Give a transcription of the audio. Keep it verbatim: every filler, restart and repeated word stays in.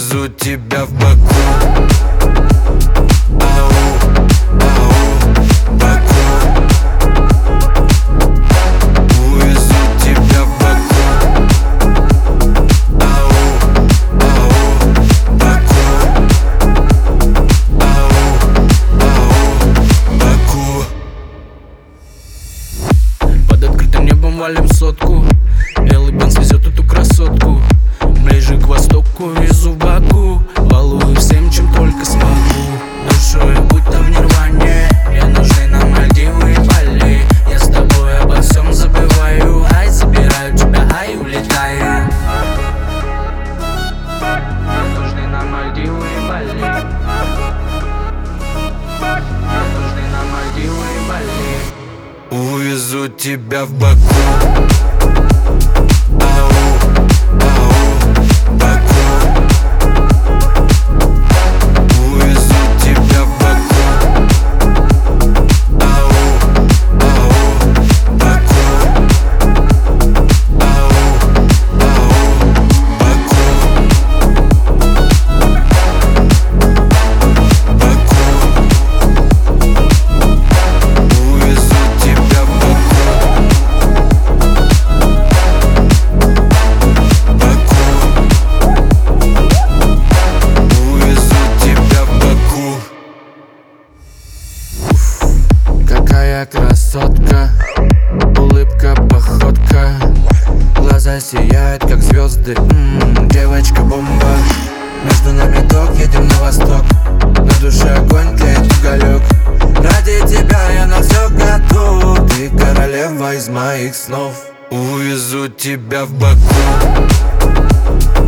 Увезу тебя в Баку. Ау, ау, Баку. Увезу тебя в Баку. Ау, ау, Баку. Ау, ау, Баку. Под открытым небом валим сотку. Белый бенз везет эту красотку. Ближе к востоку везу в Баку. Балую всем, чем только смогу. Душой будто в нирване. Мне нужны на Мальдивы и Бали. Я с тобой обо всем забываю. Ай, забираю тебя, ай, улетаю. Мне нужны на Мальдивы и Бали. Мне нужны на Мальдивы и Бали. Увезу тебя в Баку. Ау, ау, Баку. Увезу тебя в Баку. Ау, ау, Баку. Ау, ау, Баку. Баку. Увезу тебя в Баку. Баку. Увезу тебя в Баку. Какая красотка, улыбка, походка. Глаза сияют, как звезды. М-м, девочка бомба. Между нами ток, едем на восток. На душе огонь, тлеет уголек. Ради тебя я на все готов. Ты королева из моих снов. Увезу тебя в Баку.